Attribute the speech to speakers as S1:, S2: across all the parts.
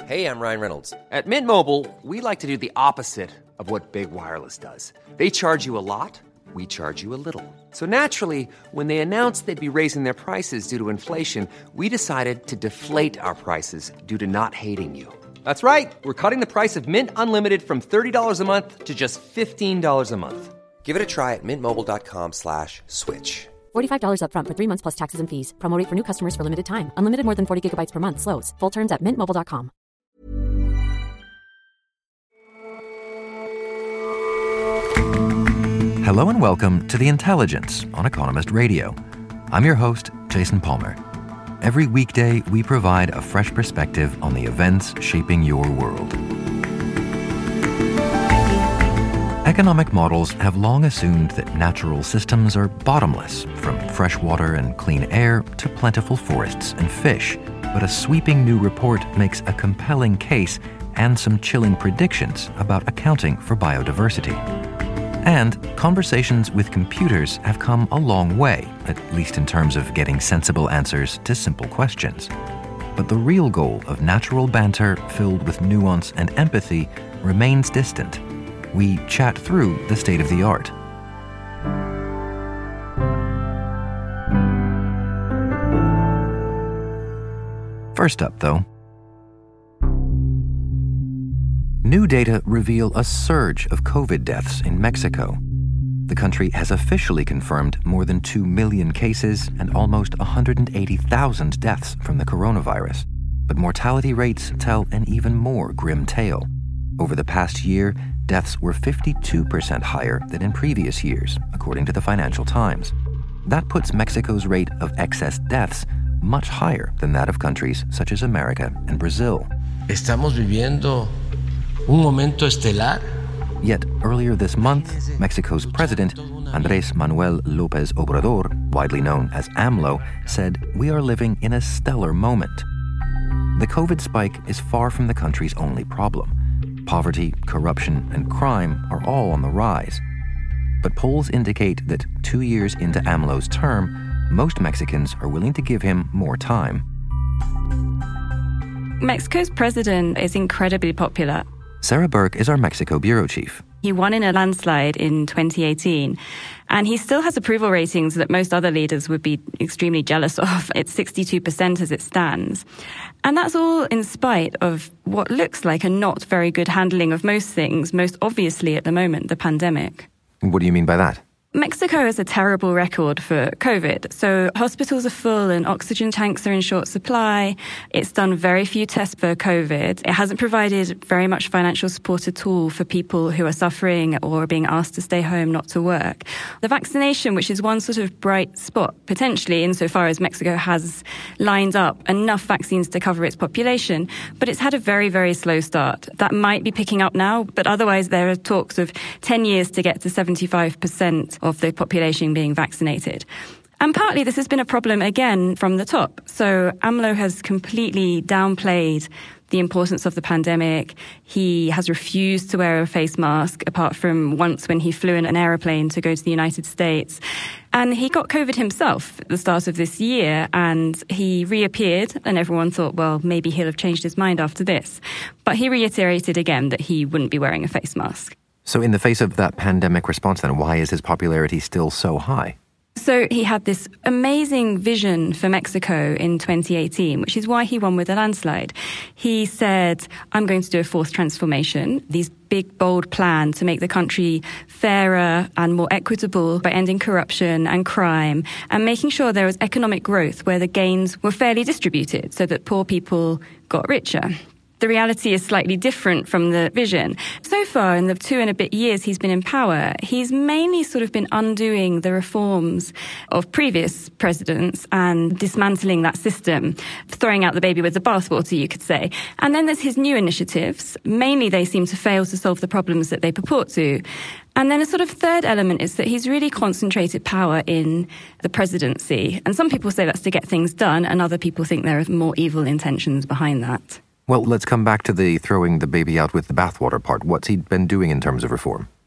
S1: Hey, I'm Ryan Reynolds.
S2: At Mint Mobile, we like to do the opposite of what Big Wireless does. They charge you a lot, we charge you a little. So naturally, when they announced they'd be raising their prices due to inflation, we decided to deflate our prices due to not hating you. That's right. We're cutting the price of Mint Unlimited from $30 a month to just $15 a month.
S1: Give it a try at mintmobile.com/switch.
S3: $45 up front for 3 months plus taxes and fees. Promo rate for new customers for limited time. Unlimited more than 40 gigabytes per month. Slows full terms at mintmobile.com.
S4: Hello and welcome to The Intelligence on Economist Radio. I'm your host, Jason Palmer. Every weekday, we provide a fresh perspective on the events shaping your world. Economic models have long assumed that natural systems are bottomless, from fresh water and clean air to plentiful forests and fish. But a sweeping new report makes a compelling case and some chilling predictions about accounting for biodiversity. And conversations with computers have come a long way, at least in terms of getting sensible answers to simple questions. But the real goal of natural banter filled with nuance and empathy remains distant. We chat through the state of the art. First up, though, new data reveal a surge of COVID deaths in Mexico. The country has officially confirmed more than 2 million cases and almost 180,000 deaths from the coronavirus. But mortality rates tell an even more grim tale. Over the past year, deaths were 52% higher than in previous years, according to the Financial Times. That puts Mexico's rate of excess deaths much higher than that of countries such as America and Brazil.
S5: Estamos viviendo un momento estelar.
S4: Yet earlier this month, Mexico's president, Andrés Manuel López Obrador, widely known as AMLO, said, "We are living in a stellar moment." The COVID spike is far from the country's only problem. Poverty, corruption, and crime are all on the rise. But polls indicate that 2 years into AMLO's term, most Mexicans are willing to give him more time.
S6: Mexico's president is incredibly popular.
S4: Sarah Burke is our Mexico bureau chief.
S6: He won in a landslide in 2018, and he still has approval ratings that most other leaders would be extremely jealous of. It's 62% as it stands. And that's all in spite of what looks like a not very good handling of most things, most obviously at the moment, the pandemic.
S4: What do you mean by that?
S6: Mexico has a terrible record for COVID. So hospitals are full and oxygen tanks are in short supply. It's done very few tests for COVID. It hasn't provided very much financial support at all for people who are suffering or are being asked to stay home, not to work. The vaccination, which is one sort of bright spot, potentially insofar as Mexico has lined up enough vaccines to cover its population, but it's had a very, very slow start. That might be picking up now, but otherwise there are talks of 10 years to get to 75% of the population being vaccinated. And partly this has been a problem, again, from the top. So AMLO has completely downplayed the importance of the pandemic. He has refused to wear a face mask, apart from once when he flew in an aeroplane to go to the United States. And he got COVID himself at the start of this year, and he reappeared, and everyone thought, well, maybe he'll have changed his mind after this. But he reiterated again that he wouldn't be wearing a face mask.
S4: So in the face of that pandemic response, then, why is his popularity still so high?
S6: So he had this amazing vision for Mexico in 2018, which is why he won with a landslide. He said, I'm going to do a fourth transformation, these big, bold plan to make the country fairer and more equitable by ending corruption and crime and making sure there was economic growth where the gains were fairly distributed so that poor people got richer. The reality is slightly different from the vision. So far, in the 2 and a bit years he's been in power, he's mainly sort of been undoing the reforms of previous presidents and dismantling that system, throwing out the baby with the bathwater, you could say. And then there's his new initiatives. Mainly they seem to fail to solve the problems that they purport to. And then a sort of third element is that he's really concentrated power in the presidency. And some people say that's to get things done, and other people think there are more evil intentions behind that.
S4: Well, let's come back to the throwing the baby out with the bathwater part. What's he been doing in terms of reform?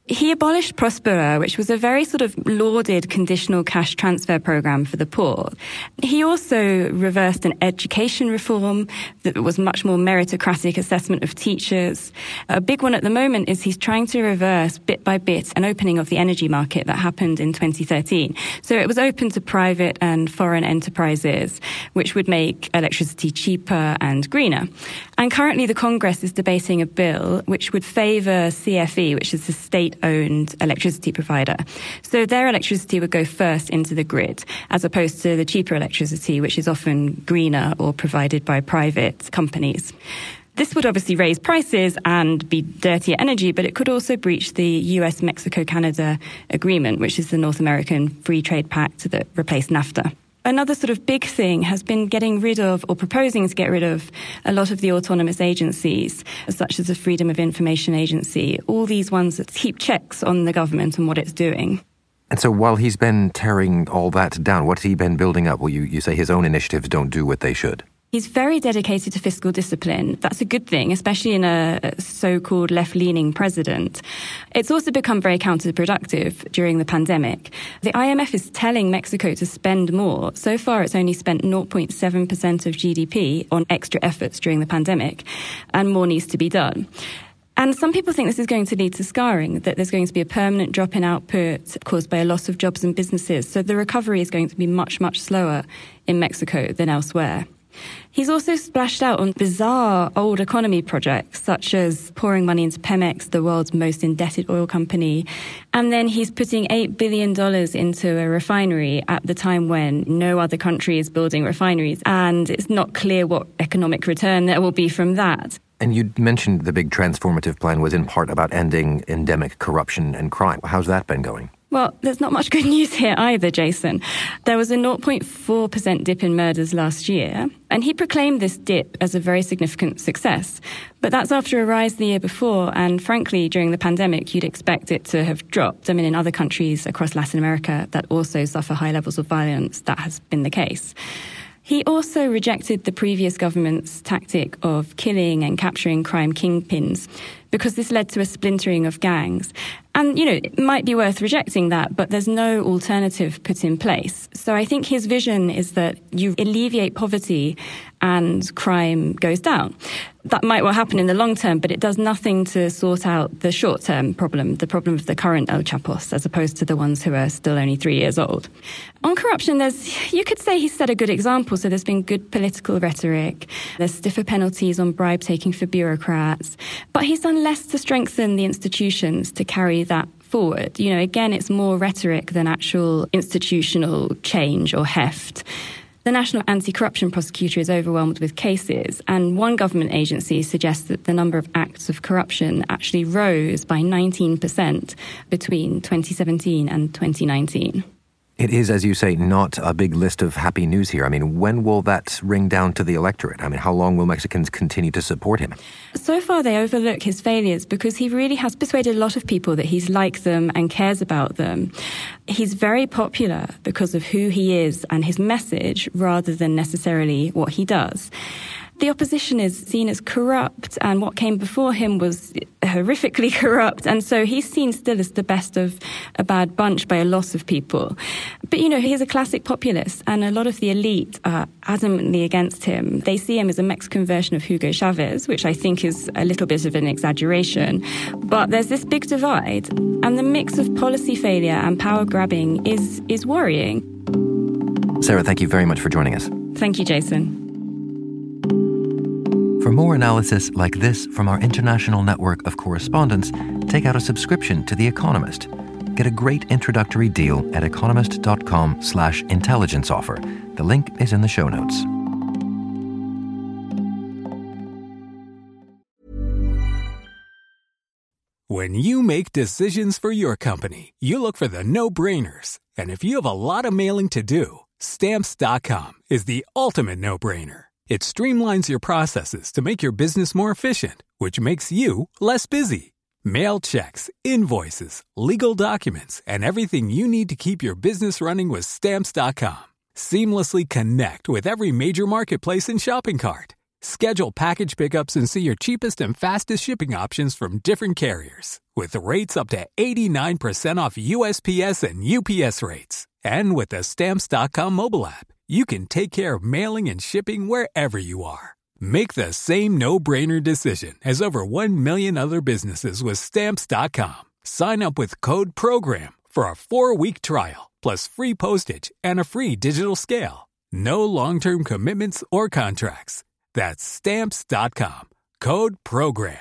S6: He abolished Prospera, which was a very sort of lauded conditional cash transfer program for the poor. He also reversed an education reform that was much more meritocratic assessment of teachers. A big one at the moment is he's trying to reverse bit by bit an opening of the energy market that happened in 2013. So it was open to private and foreign enterprises, which would make electricity cheaper and greener. And currently the Congress is debating a bill which would favour CFE, which is the state-owned electricity provider. So their electricity would go first into the grid, as opposed to the cheaper electricity, which is often greener or provided by private companies. This would obviously raise prices and be dirtier energy, but it could also breach the US-Mexico-Canada agreement, which is the North American Free Trade Pact that replaced NAFTA. Another sort of big thing has been getting rid of, or proposing to get rid of, a lot of the autonomous agencies, such as the Freedom of Information Agency, all these ones that keep checks on the government and what it's doing.
S4: And so while he's been tearing all that down, what's he been building up? Well, you say his own initiatives don't do what they should.
S6: He's very dedicated to fiscal discipline. That's a good thing, especially in a so-called left-leaning president. It's also become very counterproductive during the pandemic. The IMF is telling Mexico to spend more. So far, it's only spent 0.7% of GDP on extra efforts during the pandemic, and more needs to be done. And some people think this is going to lead to scarring, that there's going to be a permanent drop in output caused by a loss of jobs and businesses. So the recovery is going to be much, much slower in Mexico than elsewhere. He's also splashed out on bizarre old economy projects, such as pouring money into Pemex, the world's most indebted oil company. And then he's putting $8 billion into a refinery at the time when no other country is building refineries. And it's not clear what economic return there will be from that.
S4: And you mentioned the big transformative plan was in part about ending endemic corruption and crime. How's that been going?
S6: Well, there's not much good news here either, Jason. There was a 0.4% dip in murders last year, and he proclaimed this dip as a very significant success. But that's after a rise the year before, and frankly, during the pandemic, you'd expect it to have dropped. I mean, in other countries across Latin America that also suffer high levels of violence, that has been the case. He also rejected the previous government's tactic of killing and capturing crime kingpins because this led to a splintering of gangs. And, it might be worth rejecting that, but there's no alternative put in place. So I think his vision is that you alleviate poverty and crime goes down. That might well happen in the long term, but it does nothing to sort out the short-term problem, the problem of the current El Chapos, as opposed to the ones who are still only 3 years old. On corruption, you could say he's set a good example. So there's been good political rhetoric. There's stiffer penalties on bribe-taking for bureaucrats. But he's done less to strengthen the institutions to carry that forward. Again, it's more rhetoric than actual institutional change or heft. The National Anti-Corruption Prosecutor is overwhelmed with cases, and one government agency suggests that the number of acts of corruption actually rose by 19% between 2017 and 2019.
S4: It is, as you say, not a big list of happy news here. I mean, when will that ring down to the electorate? I mean, how long will Mexicans continue to support him?
S6: So far, they overlook his failures because he really has persuaded a lot of people that he's like them and cares about them. He's very popular because of who he is and his message rather than necessarily what he does. The opposition is seen as corrupt, and what came before him was horrifically corrupt, and so he's seen still as the best of a bad bunch by a lot of people. But, he's a classic populist, and a lot of the elite are adamantly against him. They see him as a Mexican version of Hugo Chavez, which I think is a little bit of an exaggeration. But there's this big divide, and the mix of policy failure and power grabbing is worrying.
S4: Sarah, thank you very much for joining us.
S6: Thank you, Jason.
S4: For more analysis like this from our international network of correspondents, take out a subscription to The Economist. Get a great introductory deal at economist.com/intelligence offer. The link is in the show notes.
S1: When you make decisions for your company, you look for the no-brainers. And if you have a lot of mailing to do, Stamps.com is the ultimate no-brainer. It streamlines your processes to make your business more efficient, which makes you less busy. Mail checks, invoices, legal documents, and everything you need to keep your business running with Stamps.com. Seamlessly connect with every major marketplace and shopping cart. Schedule package pickups and see your cheapest and fastest shipping options from different carriers, with rates up to 89% off USPS and UPS rates. And with the Stamps.com mobile app, you can take care of mailing and shipping wherever you are. Make the same no-brainer decision as over 1 million other businesses with Stamps.com. Sign up with code PROGRAM for a 4-week trial, plus free postage and a free digital scale. No long-term commitments or contracts. That's Stamps.com. Code PROGRAM.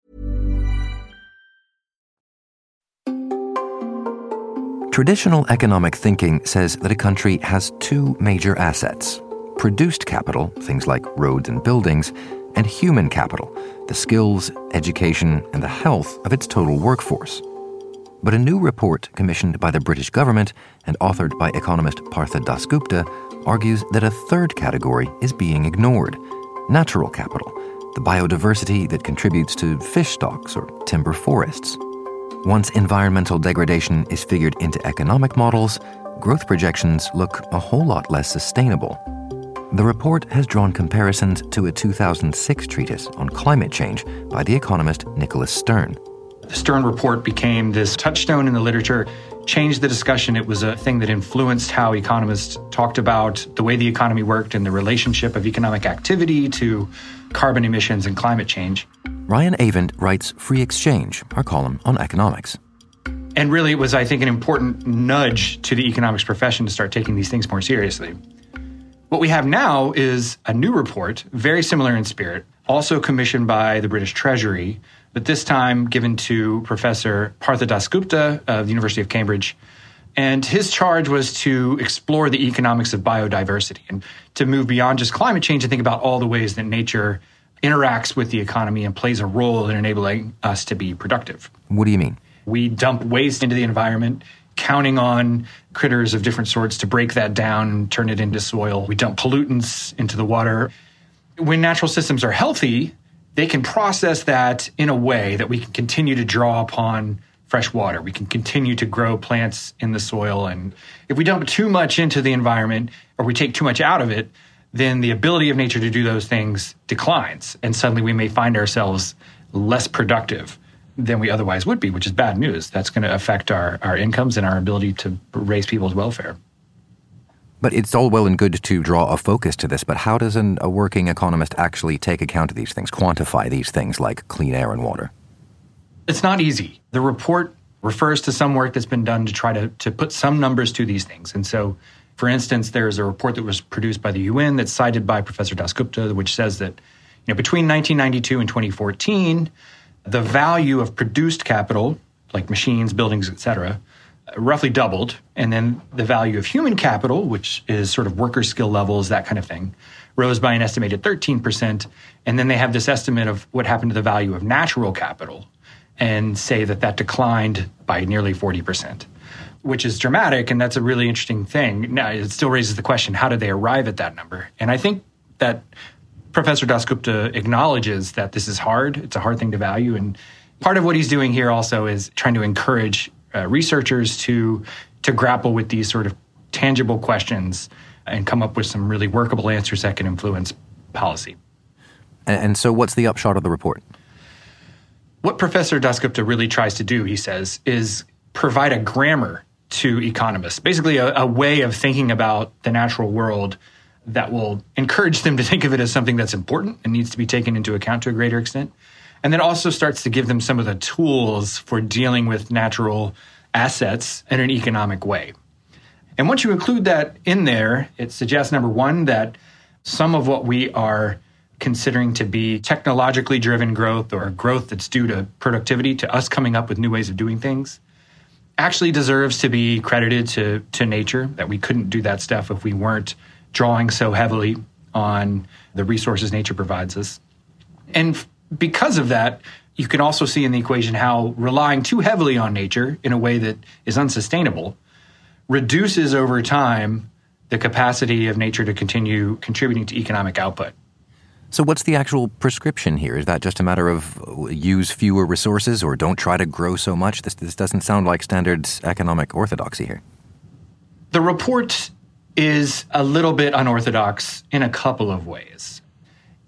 S4: Traditional economic thinking says that a country has two major assets: produced capital, things like roads and buildings, and human capital, the skills, education, and the health of its total workforce. But a new report commissioned by the British government and authored by economist Partha Dasgupta argues that a third category is being ignored: natural capital, the biodiversity that contributes to fish stocks or timber forests. Once environmental degradation is figured into economic models, growth projections look a whole lot less sustainable. The report has drawn comparisons to a 2006 treatise on climate change by the economist Nicholas Stern.
S7: The Stern report became this touchstone in the literature, changed the discussion. It was a thing that influenced how economists talked about the way the economy worked and the relationship of economic activity to carbon emissions and climate change.
S4: Ryan Avent writes Free Exchange, our column on economics.
S7: And really, it was, I think, an important nudge to the economics profession to start taking these things more seriously. What we have now is a new report, very similar in spirit, also commissioned by the British Treasury, but this time given to Professor Partha Dasgupta of the University of Cambridge. And his charge was to explore the economics of biodiversity and to move beyond just climate change and think about all the ways that nature interacts with the economy and plays a role in enabling us to be productive.
S4: What do you mean?
S7: We dump waste into the environment, counting on critters of different sorts to break that down and turn it into soil. We dump pollutants into the water. When natural systems are healthy, they can process that in a way that we can continue to draw upon fresh water. We can continue to grow plants in the soil. And if we dump too much into the environment or we take too much out of it, then the ability of nature to do those things declines. And suddenly we may find ourselves less productive than we otherwise would be, which is bad news. That's going to affect our incomes and our ability to raise people's welfare.
S4: But it's all well and good to draw a focus to this, but how does a working economist actually take account of these things, quantify these things like clean air and water?
S7: It's not easy. The report refers to some work that's been done to try to put some numbers to these things. And so, for instance, there's a report that was produced by the UN that's cited by Professor Dasgupta, which says that between 1992 and 2014, the value of produced capital, like machines, buildings, et cetera, roughly doubled. And then the value of human capital, which is sort of worker skill levels, that kind of thing, rose by an estimated 13%. And then they have this estimate of what happened to the value of natural capital and say that declined by nearly 40%, which is dramatic. And that's a really interesting thing. Now, it still raises the question, how did they arrive at that number? And I think that Professor Dasgupta acknowledges that this is hard. It's a hard thing to value. And part of what he's doing here also is trying to encourage researchers to grapple with these sort of tangible questions and come up with some really workable answers that can influence policy.
S4: And so what's the upshot of the report?
S7: What Professor Dasgupta really tries to do, he says, is provide a grammar to economists, basically a way of thinking about the natural world that will encourage them to think of it as something that's important and needs to be taken into account to a greater extent. And then also starts to give them some of the tools for dealing with natural assets in an economic way. And once you include that in there, it suggests, number one, that some of what we are considering to be technologically driven growth or growth that's due to productivity, to us coming up with new ways of doing things, actually deserves to be credited to nature, that we couldn't do that stuff if we weren't drawing so heavily on the resources nature provides us. And because of that, you can also see in the equation how relying too heavily on nature in a way that is unsustainable reduces over time the capacity of nature to continue contributing to economic output.
S4: So what's the actual prescription here? Is that just a matter of use fewer resources or don't try to grow so much? This doesn't sound like standard economic orthodoxy here.
S7: The report is a little bit unorthodox in a couple of ways.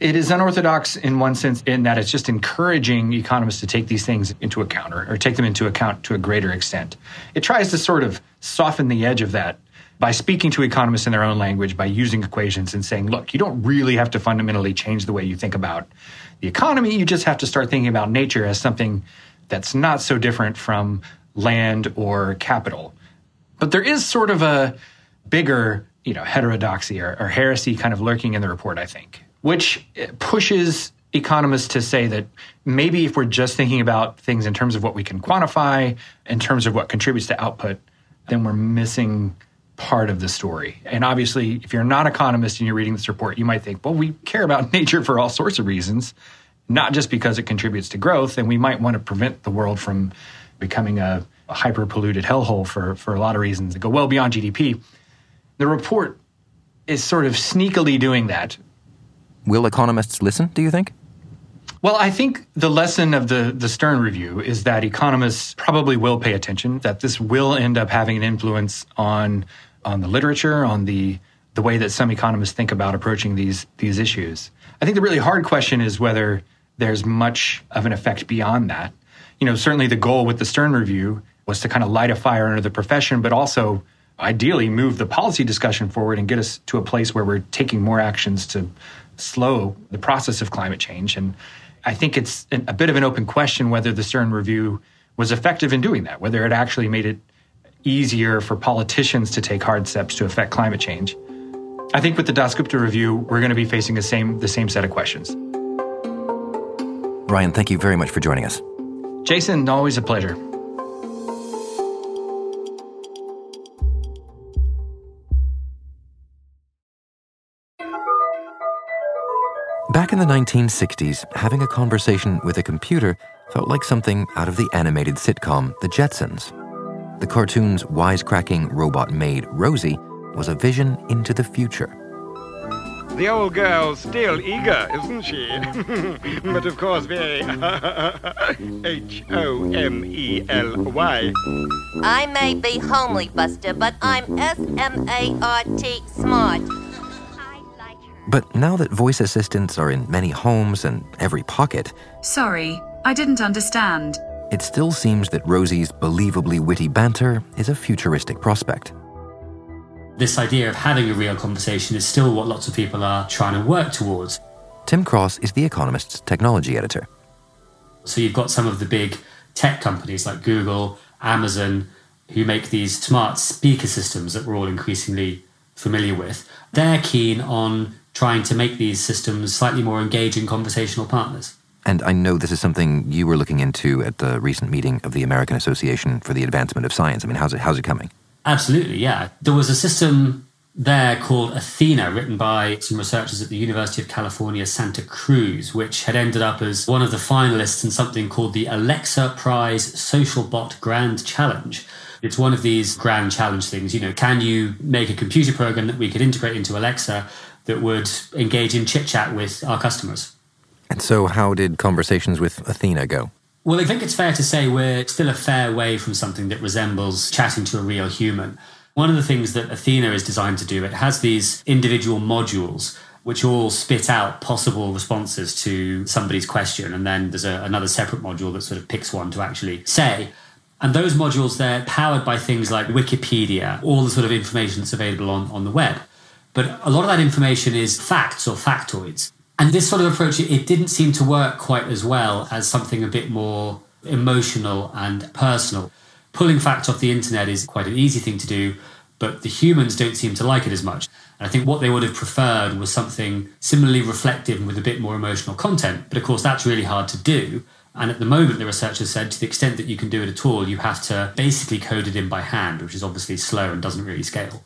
S7: It is unorthodox in one sense in that it's just encouraging economists to take these things into account or take them into account to a greater extent. It tries to sort of soften the edge of that by speaking to economists in their own language, by using equations and saying, look, you don't really have to fundamentally change the way you think about the economy. You just have to start thinking about nature as something that's not so different from land or capital. But there is sort of a bigger, heterodoxy or heresy kind of lurking in the report, I think, which pushes economists to say that maybe if we're just thinking about things in terms of what we can quantify, in terms of what contributes to output, then we're missing part of the story. And obviously, if you're not an economist and you're reading this report, you might think, well, we care about nature for all sorts of reasons, not just because it contributes to growth, and we might want to prevent the world from becoming a hyper-polluted hellhole for a lot of reasons that go well beyond GDP. The report is sort of sneakily doing that.
S4: Will economists listen, do you think?
S7: Well, I think the lesson of the Stern Review is that economists probably will pay attention, that this will end up having an influence on the literature, on the way that some economists think about approaching these issues. I think the really hard question is whether there's much of an effect beyond that. Certainly the goal with the Stern Review was to kind of light a fire under the profession, but also ideally move the policy discussion forward and get us to a place where we're taking more actions to slow the process of climate change. And I think it's a bit of an open question whether the Stern Review was effective in doing that, whether it actually made it easier for politicians to take hard steps to affect climate change. I think with the Dasgupta Review, we're going to be facing the same set of questions.
S4: Ryan, thank you very much for joining us.
S7: Jason, always a pleasure.
S4: Back in the 1960s, having a conversation with a computer felt like something out of the animated sitcom The Jetsons. The cartoon's wisecracking robot maid, Rosie, was a vision into the future.
S8: The old girl's still eager, isn't she? But of course very H-O-M-E-L-Y.
S9: I may be homely, Buster, but I'm S-M-A-R-T smart.
S4: But now that voice assistants are in many homes and every pocket...
S10: Sorry, I didn't understand.
S4: It still seems that Rosie's believably witty banter is a futuristic prospect.
S11: This idea of having a real conversation is still what lots of people are trying to work towards.
S4: Tim Cross is The Economist's technology editor.
S11: So you've got some of the big tech companies like Google, Amazon, who make these smart speaker systems that we're all increasingly familiar with. They're keen on trying to make these systems slightly more engaging conversational partners.
S4: And I know this is something you were looking into at the recent meeting of the American Association for the Advancement of Science. I mean, how's it coming?
S11: Absolutely, yeah. There was a system there called Athena, written by some researchers at the University of California, Santa Cruz, which had ended up as one of the finalists in something called the Alexa Prize Social Bot Grand Challenge. It's one of these grand challenge things. Can you make a computer program that we could integrate into Alexa that would engage in chit-chat with our customers?
S4: And so how did conversations with Athena go?
S11: Well, I think it's fair to say we're still a fair way from something that resembles chatting to a real human. One of the things that Athena is designed to do, it has these individual modules which all spit out possible responses to somebody's question. And then there's another separate module that sort of picks one to actually say. And those modules, they're powered by things like Wikipedia, all the sort of information that's available on the web. But a lot of that information is facts or factoids. And this sort of approach, it didn't seem to work quite as well as something a bit more emotional and personal. Pulling facts off the internet is quite an easy thing to do, but the humans don't seem to like it as much. And I think what they would have preferred was something similarly reflective and with a bit more emotional content. But of course, that's really hard to do. And at the moment, the researchers said, to the extent that you can do it at all, you have to basically code it in by hand, which is obviously slow and doesn't really scale.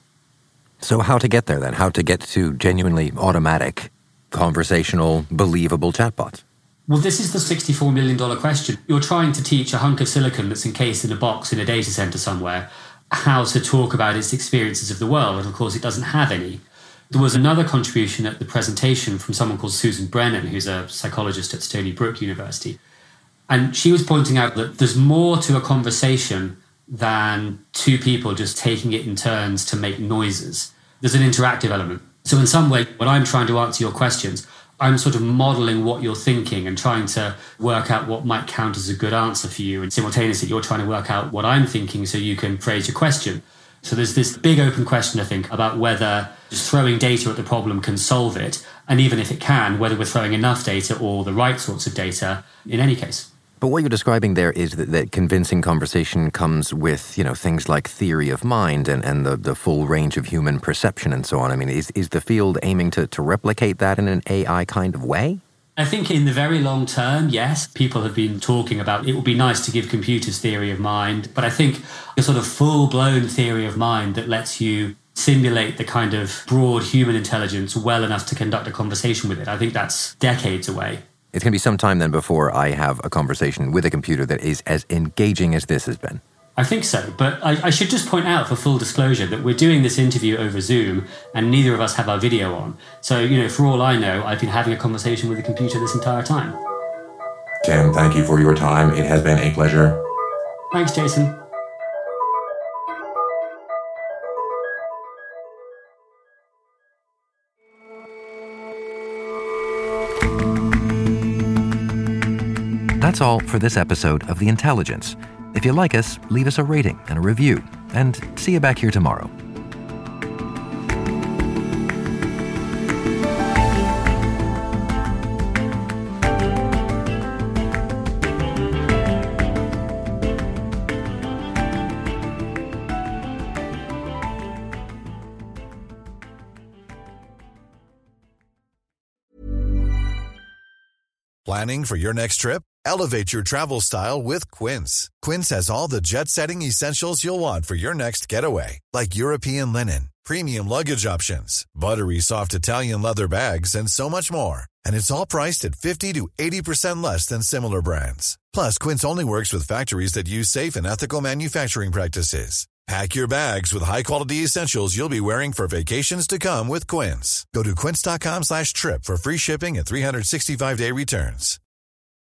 S4: So how to get there then? How to get to genuinely automatic, conversational, believable chatbots?
S11: Well, this is the $64 million question. You're trying to teach a hunk of silicon that's encased in a box in a data center somewhere how to talk about its experiences of the world. And of course, it doesn't have any. There was another contribution at the presentation from someone called Susan Brennan, who's a psychologist at Stony Brook University. And she was pointing out that there's more to a conversation than two people just taking it in turns to make noises. There's an interactive element. So in some way, when I'm trying to answer your questions, I'm sort of modeling what you're thinking and trying to work out what might count as a good answer for you. And simultaneously, you're trying to work out what I'm thinking so you can phrase your question. So there's this big open question, I think, about whether just throwing data at the problem can solve it. And even if it can, whether we're throwing enough data or the right sorts of data in any case.
S4: But what you're describing there is that convincing conversation comes with, things like theory of mind and the full range of human perception and so on. I mean, is the field aiming to replicate that in an AI kind of way?
S11: I think in the very long term, yes. People have been talking about it would be nice to give computers theory of mind. But I think a sort of full-blown theory of mind that lets you simulate the kind of broad human intelligence well enough to conduct a conversation with it, I think that's decades away.
S4: It's going to be some time then before I have a conversation with a computer that is as engaging as this has been.
S11: I think so, but I should just point out for full disclosure that we're doing this interview over Zoom and neither of us have our video on. So, for all I know, I've been having a conversation with a computer this entire time.
S12: Tim, thank you for your time. It has been a pleasure.
S11: Thanks, Jason.
S4: That's all for this episode of The Intelligence. If you like us, leave us a rating and a review, and see you back here tomorrow.
S13: Planning for your next trip? Elevate your travel style with Quince. Quince has all the jet-setting essentials you'll want for your next getaway, like European linen, premium luggage options, buttery soft Italian leather bags, and so much more. And it's all priced at 50 to 80% less than similar brands. Plus, Quince only works with factories that use safe and ethical manufacturing practices. Pack your bags with high-quality essentials you'll be wearing for vacations to come with Quince. Go to quince.com/trip for free shipping and 365-day returns.